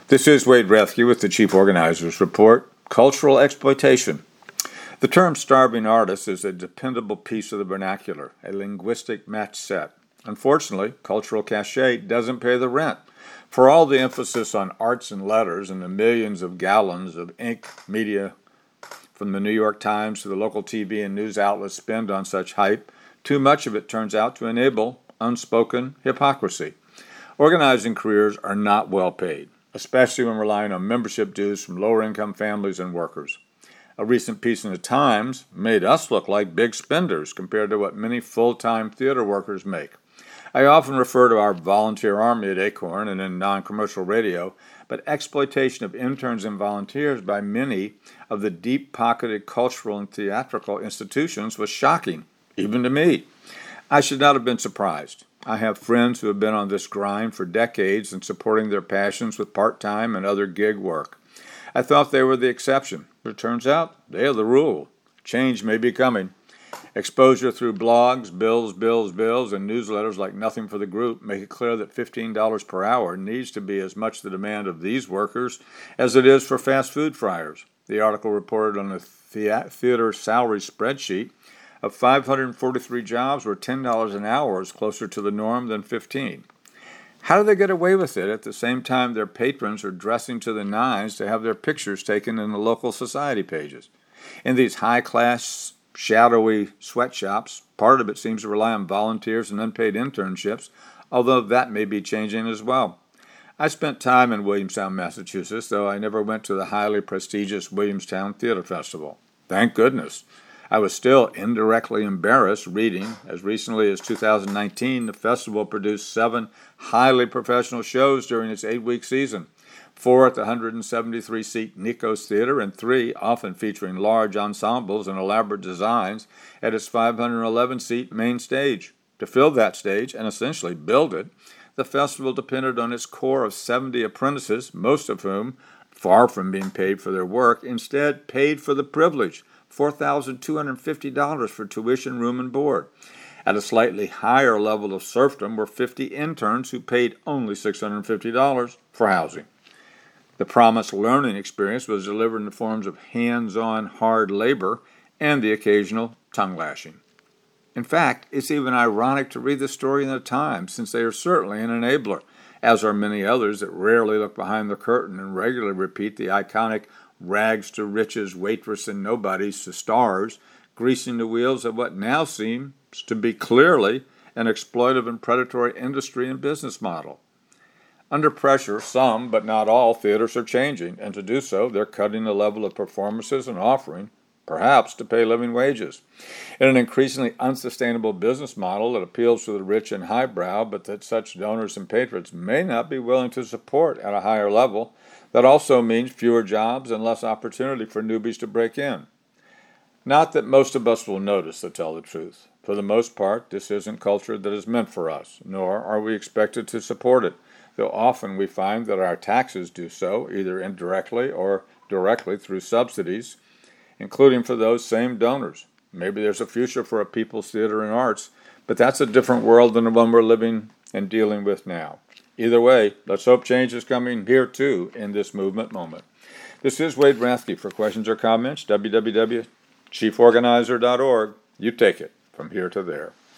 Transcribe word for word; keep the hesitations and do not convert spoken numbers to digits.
This is Wade Rethke with the Chief Organizers Report, Cultural Exploitation. The term starving artist is a dependable piece of the vernacular, a linguistic match set. Unfortunately, cultural cachet doesn't pay the rent. For all the emphasis on arts and letters and the millions of gallons of ink media from the New York Times to the local T V and news outlets spend on such hype, too much of it turns out to enable unspoken hypocrisy. Organizing careers are not well paid, especially when relying on membership dues from lower-income families and workers. A recent piece in the Times made us look like big spenders compared to what many full-time theater workers make. I often refer to our volunteer army at Acorn and in non-commercial radio, but exploitation of interns and volunteers by many of the deep-pocketed cultural and theatrical institutions was shocking, even to me. I should not have been surprised. I have friends who have been on this grind for decades and supporting their passions with part-time and other gig work. I thought they were the exception, but it turns out they are the rule. Change may be coming. Exposure through blogs, bills, bills, bills, and newsletters like Nothing for the Group make it clear that fifteen dollars per hour needs to be as much the demand of these workers as it is for fast food fryers. The article reported on the theater salary spreadsheet of five hundred forty-three jobs where ten dollars an hour is closer to the norm than fifteen dollars. How do they get away with it at the same time their patrons are dressing to the nines to have their pictures taken in the local society pages? In these high-class, shadowy sweatshops, part of it seems to rely on volunteers and unpaid internships, although that may be changing as well. I spent time in Williamstown, Massachusetts, though I never went to the highly prestigious Williamstown Theater Festival. Thank goodness. I was still indirectly embarrassed reading, as recently as two thousand nineteen, the festival produced seven highly professional shows during its eight-week season, four at the one hundred seventy-three seat Nikos Theater and three, often featuring large ensembles and elaborate designs, at its five hundred eleven seat main stage. To fill that stage, and essentially build it, the festival depended on its core of seventy apprentices, most of whom, far from being paid for their work, instead paid for the privilege, four thousand two hundred fifty dollars for tuition, room, and board. At a slightly higher level of serfdom were fifty interns who paid only six hundred fifty dollars for housing. The promised learning experience was delivered in the forms of hands-on hard labor and the occasional tongue lashing. In fact, it's even ironic to read the story in the Times, since they are certainly an enabler, as are many others that rarely look behind the curtain and regularly repeat the iconic rags to riches, waitress and nobodies to stars, greasing the wheels of what now seems to be clearly an exploitive and predatory industry and business model. Under pressure, some, but not all, theaters are changing, and to do so, they're cutting the level of performances and offering, perhaps, to pay living wages. In an increasingly unsustainable business model that appeals to the rich and highbrow, but that such donors and patrons may not be willing to support at a higher level, that also means fewer jobs and less opportunity for newbies to break in. Not that most of us will notice, to tell the truth. For the most part, this isn't culture that is meant for us, nor are we expected to support it, though often we find that our taxes do so, either indirectly or directly through subsidies, including for those same donors. Maybe there's a future for a people's theater and arts, but that's a different world than the one we're living and dealing with now. Either way, let's hope change is coming here, too, in this movement moment. This is Wade Rethke. For questions or comments, w w w dot chief organizer dot org. You take it from here to there.